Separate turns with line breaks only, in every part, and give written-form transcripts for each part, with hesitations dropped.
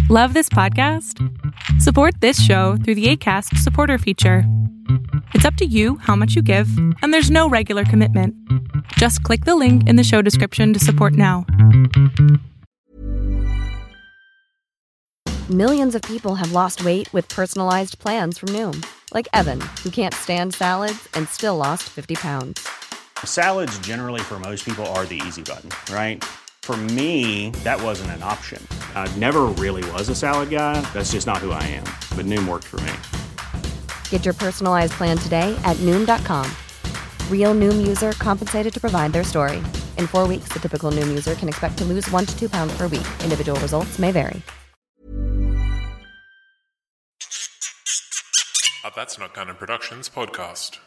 Love this podcast? Support this show through the Acast supporter feature. It's up to you how much you give, and there's no regular commitment. Just click the link in the show description to support now.
Millions of people have lost weight with personalized plans from Noom. Like Evan, who can't stand salads and still lost 50 pounds.
Salads generally for most people are the easy button, right? For me, that wasn't an option. I never really was a salad guy. That's just not who I am. But Noom worked for me.
Get your personalized plan today at Noom.com. Real Noom user compensated to provide their story. In 4 weeks, the typical Noom user can expect to lose 1 to 2 pounds per week. Individual results may vary.
A That's Not Canon Productions podcast.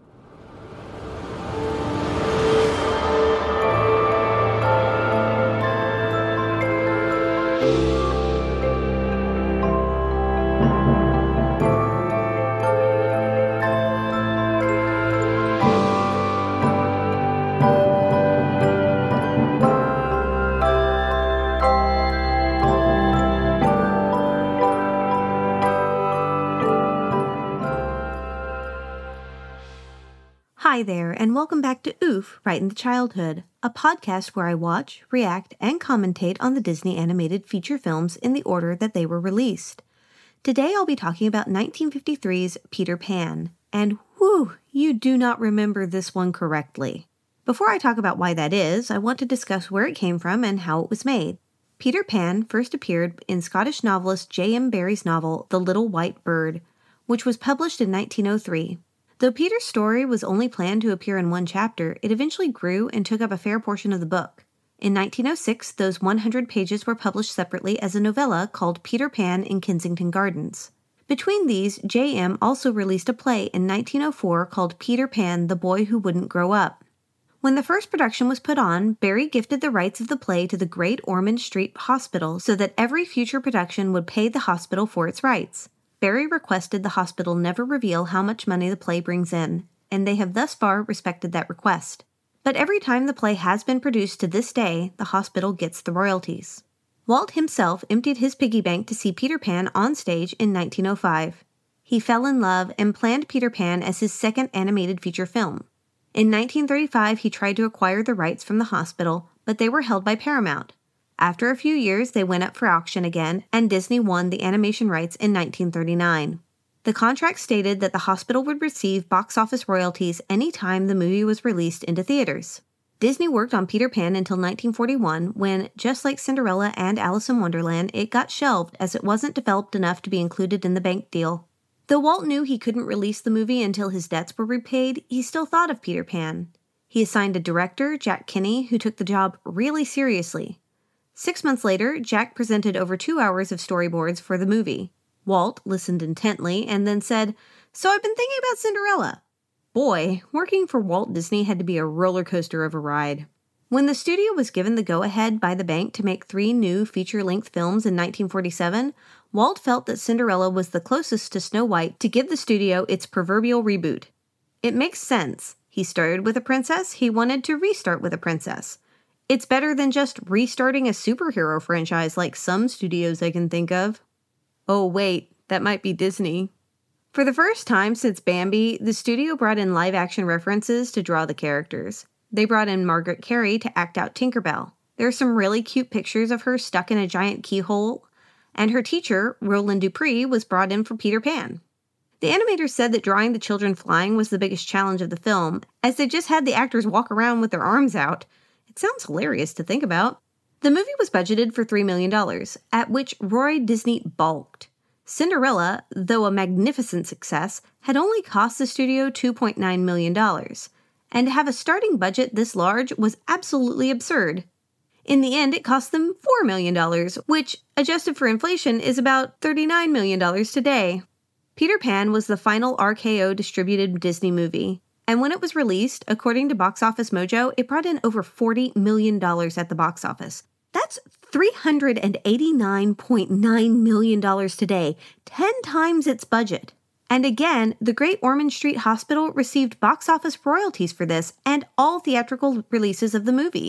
Hi there, and welcome back to Oof, Right in the Childhood, a podcast where I watch, react, and commentate on the Disney animated feature films in the order that they were released. Today I'll be talking about 1953's Peter Pan, and whew, you do not remember this one correctly. Before I talk about why that is, I want to discuss where it came from and how it was made. Peter Pan first appeared in Scottish novelist J.M. Barrie's novel The Little White Bird, which was published in 1903. Though Peter's story was only planned to appear in one chapter, it eventually grew and took up a fair portion of the book. In 1906, those 100 pages were published separately as a novella called Peter Pan in Kensington Gardens. Between these, J.M. also released a play in 1904 called Peter Pan, the Boy Who Wouldn't Grow Up. When the first production was put on, Barrie gifted the rights of the play to the Great Ormond Street Hospital so that every future production would pay the hospital for its rights. Barrie requested the hospital never reveal how much money the play brings in, and they have thus far respected that request. But every time the play has been produced to this day, the hospital gets the royalties. Walt himself emptied his piggy bank to see Peter Pan on stage in 1905. He fell in love and planned Peter Pan as his second animated feature film. In 1935, he tried to acquire the rights from the hospital, but they were held by Paramount. After a few years, they went up for auction again, and Disney won the animation rights in 1939. The contract stated that the hospital would receive box office royalties any time the movie was released into theaters. Disney worked on Peter Pan until 1941, when, just like Cinderella and Alice in Wonderland, it got shelved as it wasn't developed enough to be included in the bank deal. Though Walt knew he couldn't release the movie until his debts were repaid, he still thought of Peter Pan. He assigned a director, Jack Kinney, who took the job really seriously. 6 months later, Jack presented over 2 hours of storyboards for the movie. Walt listened intently and then said, "So I've been thinking about Cinderella." Boy, working for Walt Disney had to be a roller coaster of a ride. When the studio was given the go-ahead by the bank to make 3 new feature-length films in 1947, Walt felt that Cinderella was the closest to Snow White to give the studio its proverbial reboot. It makes sense. He started with a princess, he wanted to restart with a princess. It's better than just restarting a superhero franchise like some studios I can think of. Oh wait, that might be Disney. For the first time since Bambi, the studio brought in live-action references to draw the characters. They brought in Margaret Carey to act out Tinkerbell. There are some really cute pictures of her stuck in a giant keyhole, and her teacher, Roland Dupree, was brought in for Peter Pan. The animators said that drawing the children flying was the biggest challenge of the film, as they just had the actors walk around with their arms out. It sounds hilarious to think about. The movie was budgeted for $3 million, at which Roy Disney balked. Cinderella, though a magnificent success, had only cost the studio $2.9 million, and to have a starting budget this large was absolutely absurd. In the end, it cost them $4 million, which, adjusted for inflation, is about $39 million today. Peter Pan was the final RKO distributed Disney movie. And when it was released, according to Box Office Mojo, it brought in over $40 million at the box office. That's $389.9 million today, 10 times its budget. And again, the Great Ormond Street Hospital received box office royalties for this and all theatrical releases of the movie.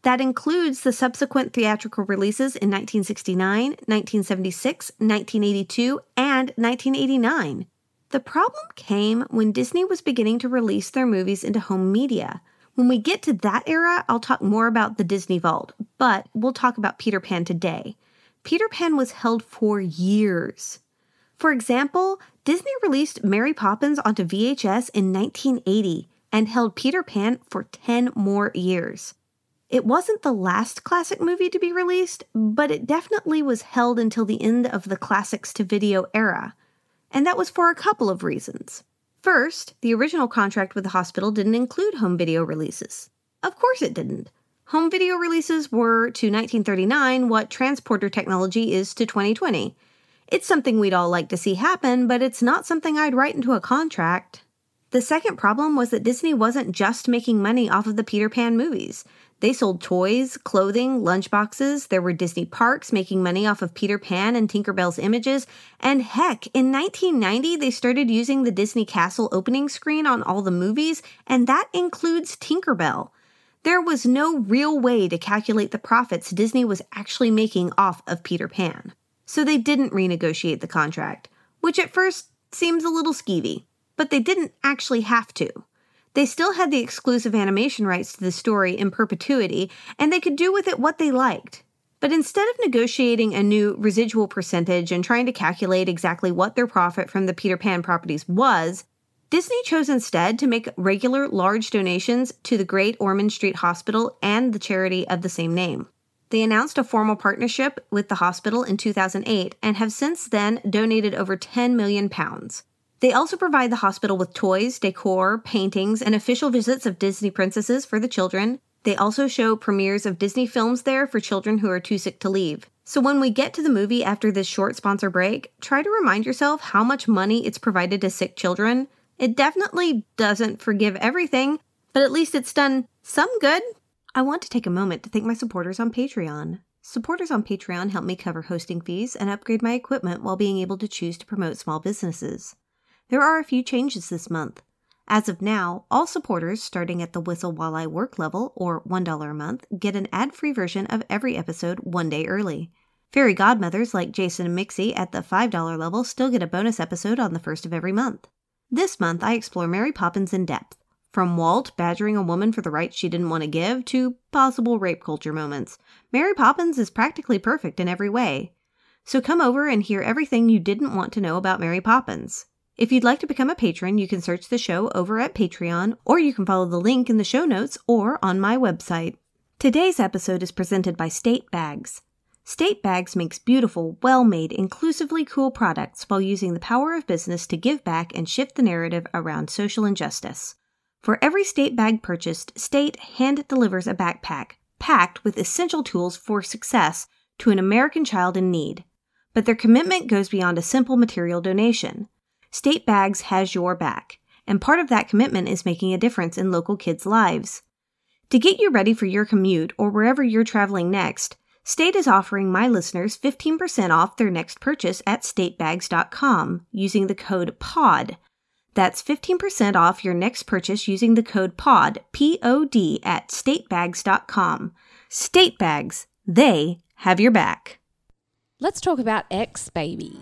That includes the subsequent theatrical releases in 1969, 1976, 1982, and 1989. The problem came when Disney was beginning to release their movies into home media. When we get to that era, I'll talk more about the Disney Vault, but we'll talk about Peter Pan today. Peter Pan was held for years. For example, Disney released Mary Poppins onto VHS in 1980 and held Peter Pan for 10 more years. It wasn't the last classic movie to be released, but it definitely was held until the end of the classics to video era. And that was for a couple of reasons. First, the original contract with the hospital didn't include home video releases. Of course it didn't. Home video releases were to 1939 what transporter technology is to 2020. It's something we'd all like to see happen, but it's not something I'd write into a contract. The second problem was that Disney wasn't just making money off of the Peter Pan movies. They sold toys, clothing, lunchboxes. There were Disney parks making money off of Peter Pan and Tinkerbell's images. And heck, in 1990, they started using the Disney Castle opening screen on all the movies, and that includes Tinkerbell. There was no real way to calculate the profits Disney was actually making off of Peter Pan. So they didn't renegotiate the contract, which at first seems a little skeevy, but they didn't actually have to. They still had the exclusive animation rights to the story in perpetuity, and they could do with it what they liked. But instead of negotiating a new residual percentage and trying to calculate exactly what their profit from the Peter Pan properties was, Disney chose instead to make regular large donations to the Great Ormond Street Hospital and the charity of the same name. They announced a formal partnership with the hospital in 2008 and have since then donated over £10 million. They also provide the hospital with toys, decor, paintings, and official visits of Disney princesses for the children. They also show premieres of Disney films there for children who are too sick to leave. So when we get to the movie after this short sponsor break, try to remind yourself how much money it's provided to sick children. It definitely doesn't forgive everything, but at least it's done some good. I want to take a moment to thank my supporters on Patreon. Supporters on Patreon help me cover hosting fees and upgrade my equipment while being able to choose to promote small businesses. There are a few changes this month. As of now, all supporters starting at the Whistle While I Work level, or $1 a month, get an ad-free version of every episode 1 day early. Fairy godmothers like Jason and Mixie at the $5 level still get a bonus episode on the first of every month. This month, I explore Mary Poppins in depth, from Walt badgering a woman for the rights she didn't want to give to possible rape culture moments. Mary Poppins is practically perfect in every way. So come over and hear everything you didn't want to know about Mary Poppins. If you'd like to become a patron, you can search the show over at Patreon, or you can follow the link in the show notes or on my website. Today's episode is presented by State Bags. State Bags makes beautiful, well-made, inclusively cool products while using the power of business to give back and shift the narrative around social injustice. For every State bag purchased, State hand-delivers a backpack packed with essential tools for success to an American child in need. But their commitment goes beyond a simple material donation. State Bags has your back, and part of that commitment is making a difference in local kids' lives. To get you ready for your commute or wherever you're traveling next, State is offering my listeners 15% off their next purchase at statebags.com using the code POD. That's 15% off your next purchase using the code POD, P-O-D, at statebags.com. State Bags, they have your back.
Let's talk about X, baby.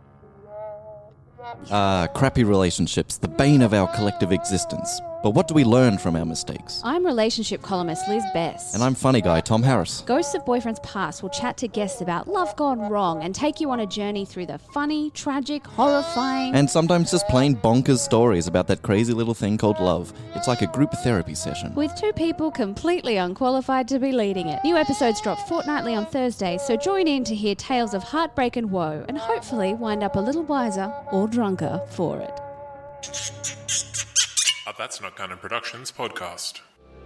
Crappy relationships, the bane of our collective existence. But what do we learn from our mistakes?
I'm relationship columnist Liz Best.
And I'm funny guy Tom Harris.
Ghosts of Boyfriends Past will chat to guests about love gone wrong and take you on a journey through the funny, tragic, horrifying...
and sometimes just plain bonkers stories about that crazy little thing called love. It's like a group therapy session.
with two people completely unqualified to be leading it. New episodes drop fortnightly on Thursdays, so join in to hear tales of heartbreak and woe and hopefully wind up a little wiser or drunker for it.
A That's Not Canon Productions podcast.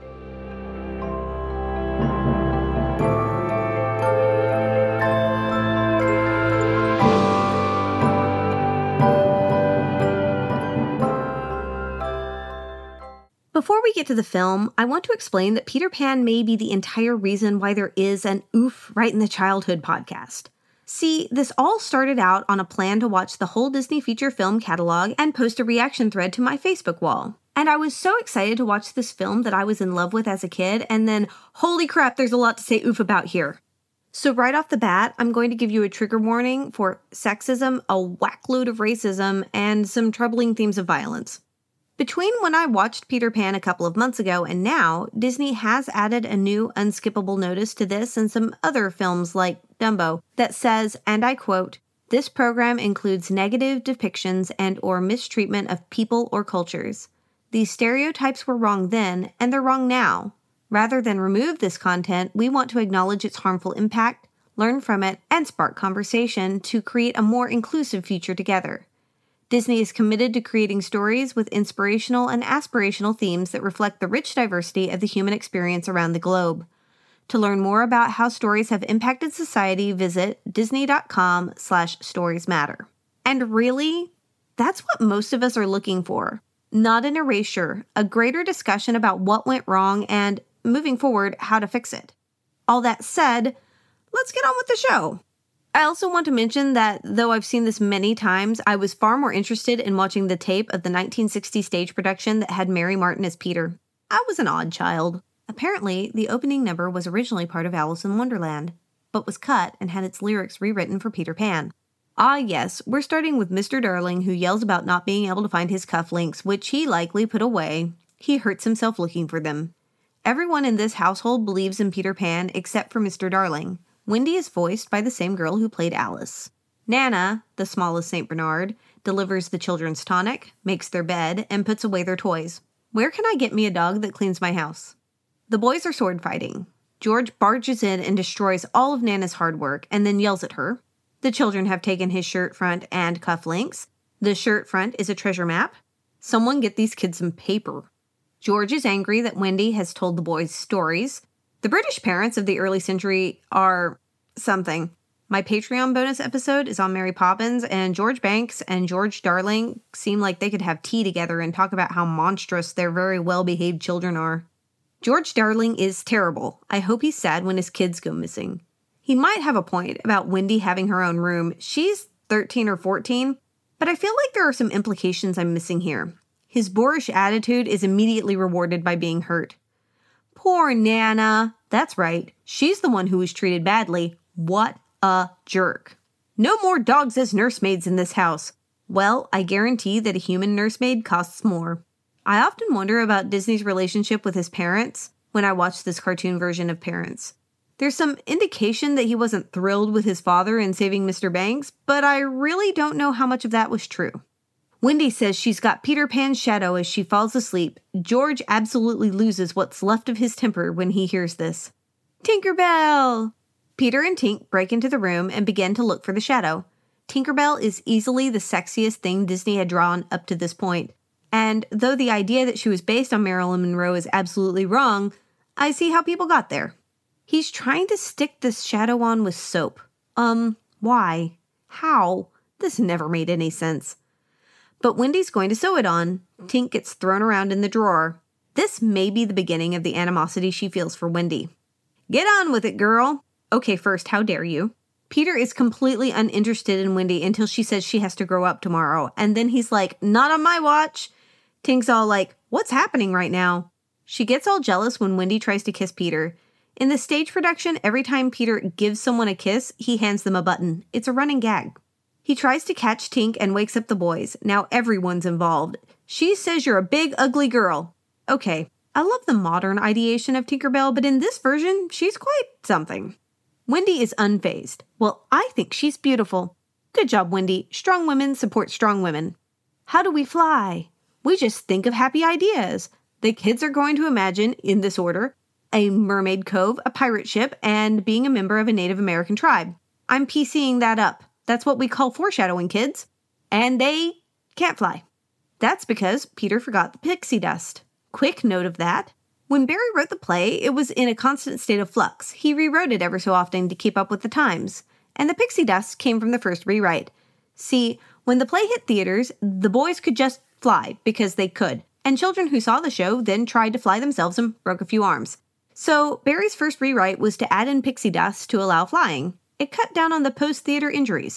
Before we get to the film, I want to explain that Peter Pan may be the entire reason why there is an Oof Right in the Childhood podcast. See, this all started out on a plan to watch the whole Disney feature film catalog and post a reaction thread to my Facebook wall. And I was so excited to watch this film that I was in love with as a kid, and then, holy crap, there's a lot to say oof about here. So right off the bat, I'm going to give you a trigger warning for sexism, a whackload of racism, and some troubling themes of violence. Between when I watched Peter Pan a couple of months ago and now, Disney has added a new unskippable notice to this and some other films like Dumbo that says, and I quote, "This program includes negative depictions and or mistreatment of people or cultures. These stereotypes were wrong then, and they're wrong now. Rather than remove this content, we want to acknowledge its harmful impact, learn from it, and spark conversation to create a more inclusive future together. Disney is committed to creating stories with inspirational and aspirational themes that reflect the rich diversity of the human experience around the globe. To learn more about how stories have impacted society, visit disney.com/storiesmatter." And really, that's what most of us are looking for. Not an erasure, a greater discussion about what went wrong and, moving forward, how to fix it. All that said, let's get on with the show. I also want to mention that though I've seen this many times, I was far more interested in watching the tape of the 1960 stage production that had Mary Martin as Peter. I was an odd child. Apparently, the opening number was originally part of Alice in Wonderland, but was cut and had its lyrics rewritten for Peter Pan. Ah yes, we're starting with Mr. Darling, who yells about not being able to find his cufflinks, which he likely put away. He hurts himself looking for them. Everyone in this household believes in Peter Pan except for Mr. Darling. Wendy is voiced by the same girl who played Alice. Nana, the smallest St. Bernard, delivers the children's tonic, makes their bed, and puts away their toys. Where can I get me a dog that cleans my house? The boys are sword fighting. George barges in and destroys all of Nana's hard work and then yells at her. The children have taken his shirt front and cufflinks. The shirt front is a treasure map. Someone get these kids some paper. George is angry that Wendy has told the boys stories. The British parents of the early century are something. My Patreon bonus episode is on Mary Poppins, and George Banks and George Darling seem like they could have tea together and talk about how monstrous their very well-behaved children are. George Darling is terrible. I hope he's sad when his kids go missing. He might have a point about Wendy having her own room. She's 13 or 14, but I feel like there are some implications I'm missing here. His boorish attitude is immediately rewarded by being hurt. Poor Nana. That's right. She's the one who was treated badly. What a jerk. No more dogs as nursemaids in this house. Well, I guarantee that a human nursemaid costs more. I often wonder about Disney's relationship with his parents when I watch this cartoon version of Parents. There's some indication that he wasn't thrilled with his father in saving Mr. Banks, but I really don't know how much of that was true. Wendy says she's got Peter Pan's shadow as she falls asleep. George absolutely loses what's left of his temper when he hears this. Tinkerbell! Peter and Tink break into the room and begin to look for the shadow. Tinkerbell is easily the sexiest thing Disney had drawn up to this point. And though the idea that she was based on Marilyn Monroe is absolutely wrong, I see how people got there. He's trying to stick this shadow on with soap. Why? How? This never made any sense. But Wendy's going to sew it on. Tink gets thrown around in the drawer. This may be the beginning of the animosity she feels for Wendy. Get on with it, girl. Okay, first, how dare you? Peter is completely uninterested in Wendy until she says she has to grow up tomorrow. And then he's like, not on my watch. Tink's all like, what's happening right now? She gets all jealous when Wendy tries to kiss Peter. In the stage production, every time Peter gives someone a kiss, he hands them a button. It's a running gag. He tries to catch Tink and wakes up the boys. Now everyone's involved. She says you're a big, ugly girl. Okay, I love the modern ideation of Tinkerbell, but in this version, she's quite something. Wendy is unfazed. Well, I think she's beautiful. Good job, Wendy. Strong women support strong women. How do we fly? We just think of happy ideas. The kids are going to imagine, in this order, a mermaid cove, a pirate ship, and being a member of a Native American tribe. I'm PCing that up. That's what we call foreshadowing, kids. And they can't fly. That's because Peter forgot the pixie dust. Quick note of that. When Barry wrote the play, it was in a constant state of flux. He rewrote it ever so often to keep up with the times. And the pixie dust came from the first rewrite. See, when the play hit theaters, the boys could just fly because they could. And children who saw the show then tried to fly themselves and broke a few arms. So Barry's first rewrite was to add in pixie dust to allow flying. It cut down on the post-theater injuries.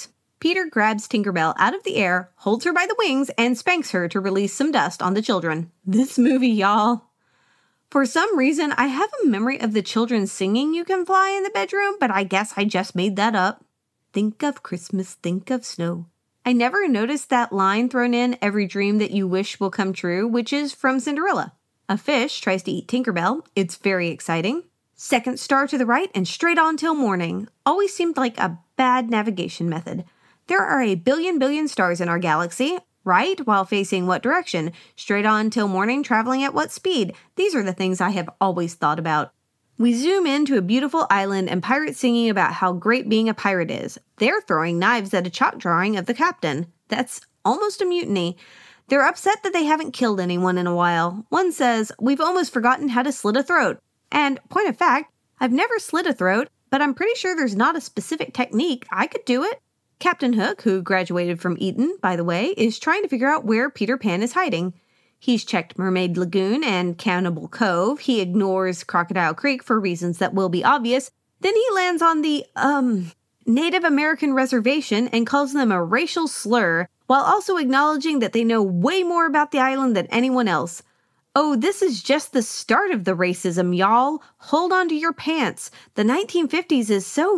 Peter grabs Tinkerbell out of the air, holds her by the wings, and spanks her to release some dust on the children. This movie, y'all. For some reason, I have a memory of the children singing You Can Fly in the bedroom, but I guess I just made that up. Think of Christmas, think of snow. I never noticed that line thrown in every dream that you wish will come true, which is from Cinderella. A fish tries to eat Tinkerbell. It's very exciting. Second star to the right and straight on till morning. Always seemed like a bad navigation method. There are a billion stars in our galaxy. Right? While facing what direction? Straight on till morning, traveling at what speed? These are the things I have always thought about. We zoom into a beautiful island and pirates singing about how great being a pirate is. They're throwing knives at a chalk drawing of the captain. That's almost a mutiny. They're upset that they haven't killed anyone in a while. One says, "We've almost forgotten how to slit a throat." And, point of fact, I've never slit a throat, but I'm pretty sure there's not a specific technique. I could do it. Captain Hook, who graduated from Eton, by the way, is trying to figure out where Peter Pan is hiding. He's checked Mermaid Lagoon and Cannibal Cove. He ignores Crocodile Creek for reasons that will be obvious. Then he lands on the, Native American reservation and calls them a racial slur, while also acknowledging that they know way more about the island than anyone else. Oh, this is just the start of the racism, y'all. Hold on to your pants. The 1950s is so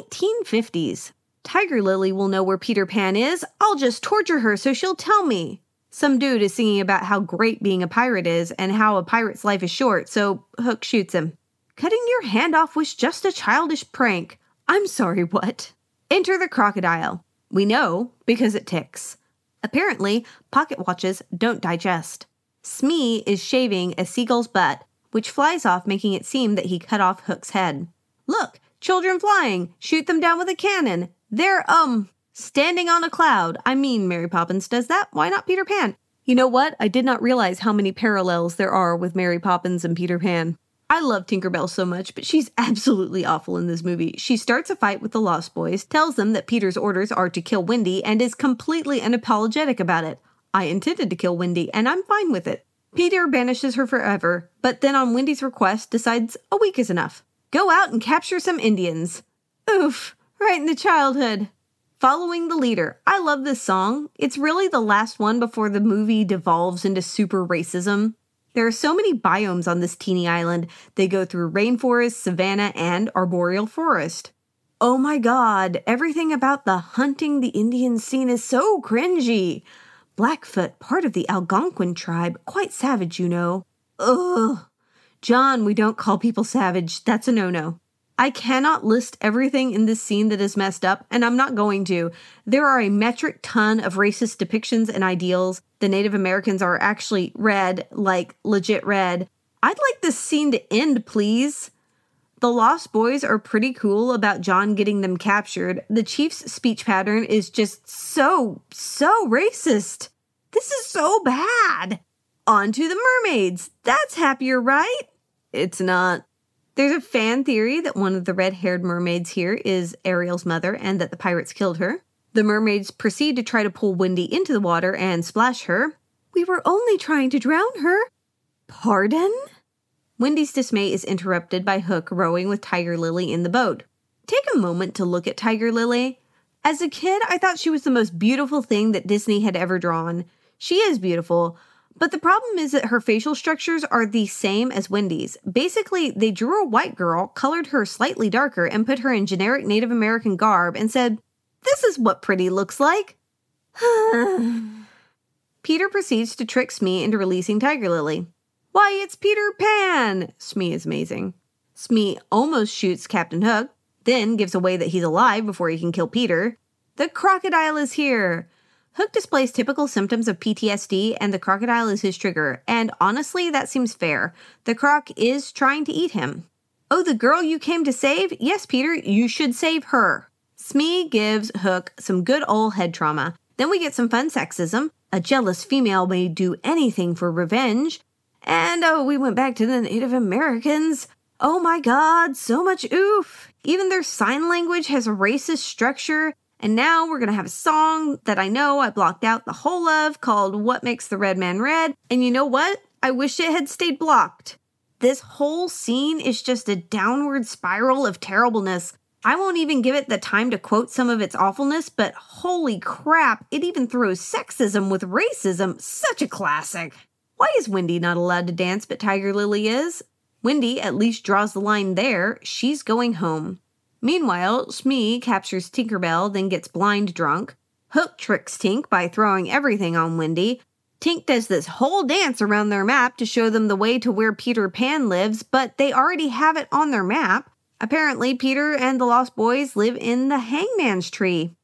1950s. Tiger Lily will know where Peter Pan is. I'll just torture her so she'll tell me. Some dude is singing about how great being a pirate is and how a pirate's life is short, so Hook shoots him. Cutting your hand off was just a childish prank. I'm sorry, what? Enter the crocodile. We know because it ticks. Apparently, pocket watches don't digest. Smee is shaving a seagull's butt, which flies off, making it seem that he cut off Hook's head. Look, children flying. Shoot them down with a cannon. They're, standing on a cloud. I mean, Mary Poppins does that. Why not Peter Pan? You know what? I did not realize how many parallels there are with Mary Poppins and Peter Pan. I love Tinkerbell so much, but she's absolutely awful in this movie. She starts a fight with the Lost Boys, tells them that Peter's orders are to kill Wendy, and is completely unapologetic about it. I intended to kill Wendy, and I'm fine with it. Peter banishes her forever, but then on Wendy's request decides a week is enough. Go out and capture some Indians. Oof. Right in the childhood. Following the Leader. I love this song. It's really the last one before the movie devolves into super racism. There are so many biomes on this teeny island. They go through rainforest, savanna, and arboreal forest. Oh my god, everything about the hunting the Indians scene is so cringy. Blackfoot, part of the Algonquin tribe, quite savage, you know. Ugh. John, we don't call people savage. That's a no-no. I cannot list everything in this scene that is messed up, and I'm not going to. There are a metric ton of racist depictions and ideals. The Native Americans are actually red, like legit red. I'd like this scene to end, please. The Lost Boys are pretty cool about John getting them captured. The chief's speech pattern is just so racist. This is so bad. On to the mermaids. That's happier, right? It's not. There's a fan theory that one of the red-haired mermaids here is Ariel's mother and that the pirates killed her. The mermaids proceed to try to pull Wendy into the water and splash her. We were only trying to drown her. Pardon? Wendy's dismay is interrupted by Hook rowing with Tiger Lily in the boat. Take a moment to look at Tiger Lily. As a kid, I thought she was the most beautiful thing that Disney had ever drawn. She is beautiful. But the problem is that her facial structures are the same as Wendy's. Basically, they drew a white girl, colored her slightly darker, and put her in generic Native American garb and said, "This is what pretty looks like." Peter proceeds to trick Smee into releasing Tiger Lily. Why, it's Peter Pan! Smee is amazing. Smee almost shoots Captain Hook, then gives away that he's alive before he can kill Peter. The crocodile is here! Hook displays typical symptoms of PTSD, and the crocodile is his trigger, and honestly, that seems fair. The croc is trying to eat him. Oh, the girl you came to save? Yes, Peter, you should save her. Smee gives Hook some good old head trauma. Then we get some fun sexism. A jealous female may do anything for revenge. And, we went back to the Native Americans. Oh my god, so much oof. Even their sign language has a racist structure. And now we're going to have a song that I know I blocked out the whole of called What Makes the Red Man Red. And you know what? I wish it had stayed blocked. This whole scene is just a downward spiral of terribleness. I won't even give it the time to quote some of its awfulness, but holy crap, it even throws sexism with racism. Such a classic. Why is Wendy not allowed to dance, but Tiger Lily is? Wendy at least draws the line there. She's going home. Meanwhile, Smee captures Tinkerbell, then gets blind drunk. Hook tricks Tink by throwing everything on Wendy. Tink does this whole dance around their map to show them the way to where Peter Pan lives, but they already have it on their map. Apparently, Peter and the Lost Boys live in the Hangman's Tree.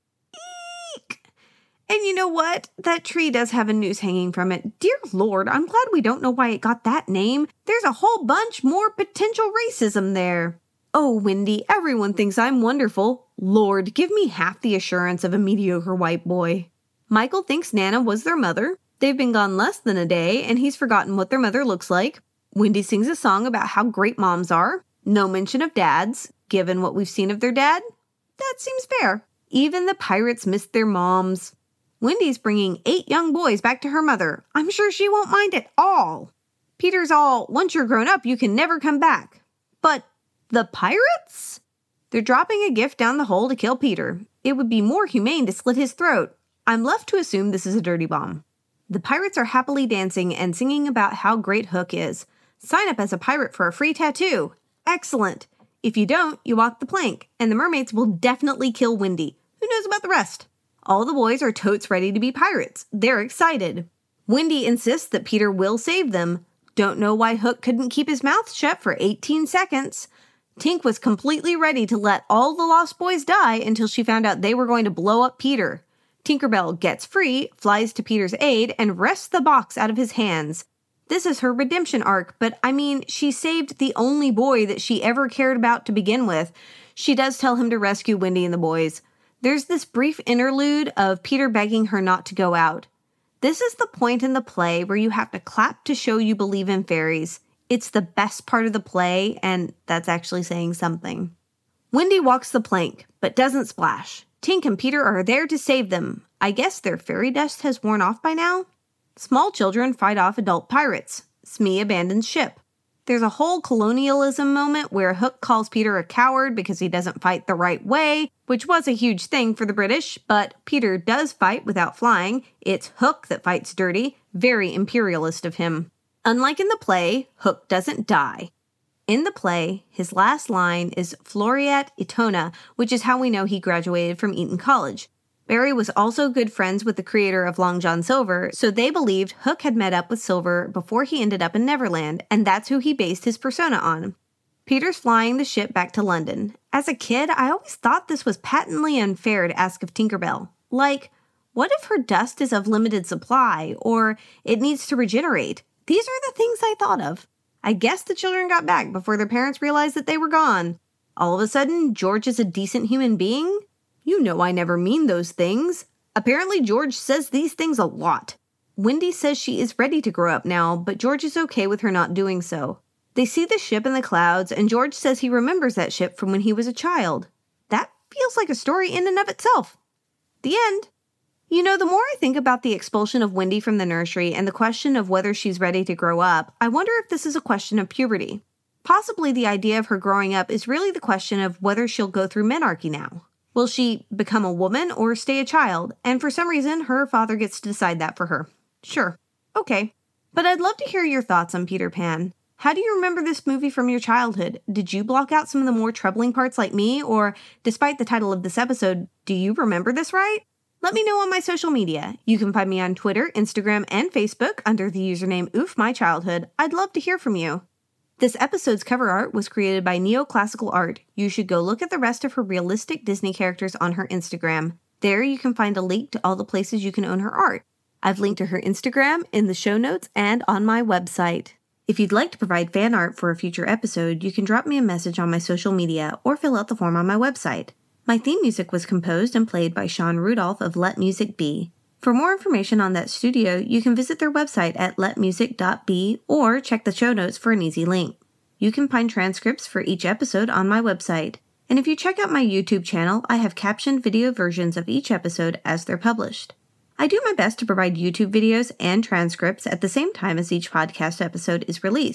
Eek! And you know what? That tree does have a noose hanging from it. Dear Lord, I'm glad we don't know why it got that name. There's a whole bunch more potential racism there. Oh, Wendy, everyone thinks I'm wonderful. Lord, give me half the assurance of a mediocre white boy. Michael thinks Nana was their mother. They've been gone less than a day, and he's forgotten what their mother looks like. Wendy sings a song about how great moms are. No mention of dads, given what we've seen of their dad. That seems fair. Even the pirates missed their moms. Wendy's bringing 8 young boys back to her mother. I'm sure she won't mind at all. Peter's all, once you're grown up, you can never come back. But the pirates? They're dropping a gift down the hole to kill Peter. It would be more humane to slit his throat. I'm left to assume this is a dirty bomb. The pirates are happily dancing and singing about how great Hook is. Sign up as a pirate for a free tattoo. Excellent. If you don't, you walk the plank, and the mermaids will definitely kill Wendy. Who knows about the rest? All the boys are totes ready to be pirates. They're excited. Wendy insists that Peter will save them. Don't know why Hook couldn't keep his mouth shut for 18 seconds. Tink was completely ready to let all the Lost Boys die until she found out they were going to blow up Peter. Tinkerbell gets free, flies to Peter's aid, and wrests the box out of his hands. This is her redemption arc, but I mean, she saved the only boy that she ever cared about to begin with. She does tell him to rescue Wendy and the boys. There's this brief interlude of Peter begging her not to go out. This is the point in the play where you have to clap to show you believe in fairies. It's the best part of the play, and that's actually saying something. Wendy walks the plank, but doesn't splash. Tink and Peter are there to save them. I guess their fairy dust has worn off by now? Small children fight off adult pirates. Smee abandons ship. There's a whole colonialism moment where Hook calls Peter a coward because he doesn't fight the right way, which was a huge thing for the British, but Peter does fight without flying. It's Hook that fights dirty. Very imperialist of him. Unlike in the play, Hook doesn't die. In the play, his last line is Floreat Itona, which is how we know he graduated from Eton College. Barry was also good friends with the creator of Long John Silver, so they believed Hook had met up with Silver before he ended up in Neverland, and that's who he based his persona on. Peter's flying the ship back to London. As a kid, I always thought this was patently unfair to ask of Tinkerbell. Like, what if her dust is of limited supply, or it needs to regenerate? These are the things I thought of. I guess the children got back before their parents realized that they were gone. All of a sudden, George is a decent human being? You know I never mean those things. Apparently George says these things a lot. Wendy says she is ready to grow up now, but George is okay with her not doing so. They see the ship in the clouds, and George says he remembers that ship from when he was a child. That feels like a story in and of itself. The end. You know, the more I think about the expulsion of Wendy from the nursery and the question of whether she's ready to grow up, I wonder if this is a question of puberty. Possibly the idea of her growing up is really the question of whether she'll go through menarche now. Will she become a woman or stay a child? And for some reason, her father gets to decide that for her. Sure. Okay. But I'd love to hear your thoughts on Peter Pan. How do you remember this movie from your childhood? Did you block out some of the more troubling parts like me? Or, despite the title of this episode, do you remember this right? Let me know on my social media. You can find me on Twitter, Instagram, and Facebook under the username OofMyChildhood. I'd love to hear from you. This episode's cover art was created by Neoclassical Art. You should go look at the rest of her realistic Disney characters on her Instagram. There you can find a link to all the places you can own her art. I've linked to her Instagram in the show notes and on my website. If you'd like to provide fan art for a future episode, you can drop me a message on my social media or fill out the form on my website. My theme music was composed and played by Sean Rudolph of Let Music Be. For more information on that studio, you can visit their website at letmusic.be or check the show notes for an easy link. You can find transcripts for each episode on my website. And if you check out my YouTube channel, I have captioned video versions of each episode as they're published. I do my best to provide YouTube videos and transcripts at the same time as each podcast episode is released.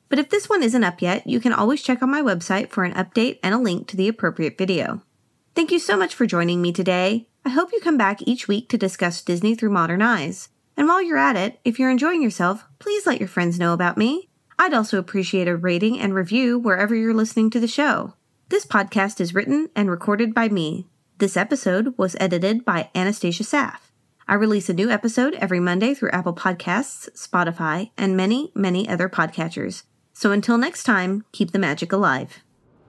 But if this one isn't up yet, you can always check on my website for an update and a link to the appropriate video. Thank you so much for joining me today. I hope you come back each week to discuss Disney through modern eyes. And while you're at it, if you're enjoying yourself, please let your friends know about me. I'd also appreciate a rating and review wherever you're listening to the show. This podcast is written and recorded by me. This episode was edited by Anastasia Saff. I release a new episode every Monday through Apple Podcasts, Spotify, and many, many other podcatchers. So until next time, keep the magic alive.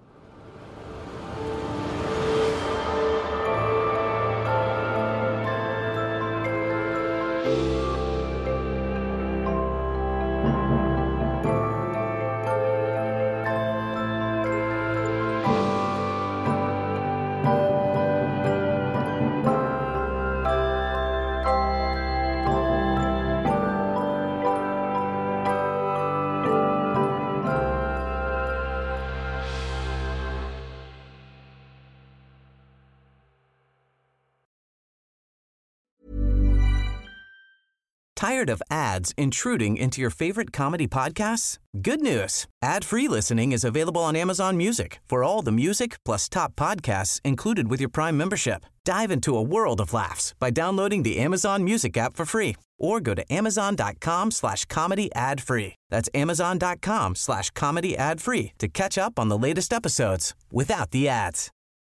Tired of ads intruding into your favorite comedy podcasts? Good news. Ad-free listening is available on Amazon Music for all the music plus top podcasts included with your Prime membership. Dive into a world of laughs by downloading the Amazon Music app for free or go to amazon.com/comedy ad-free. That's amazon.com/comedy ad-free to catch up on the latest episodes without the ads.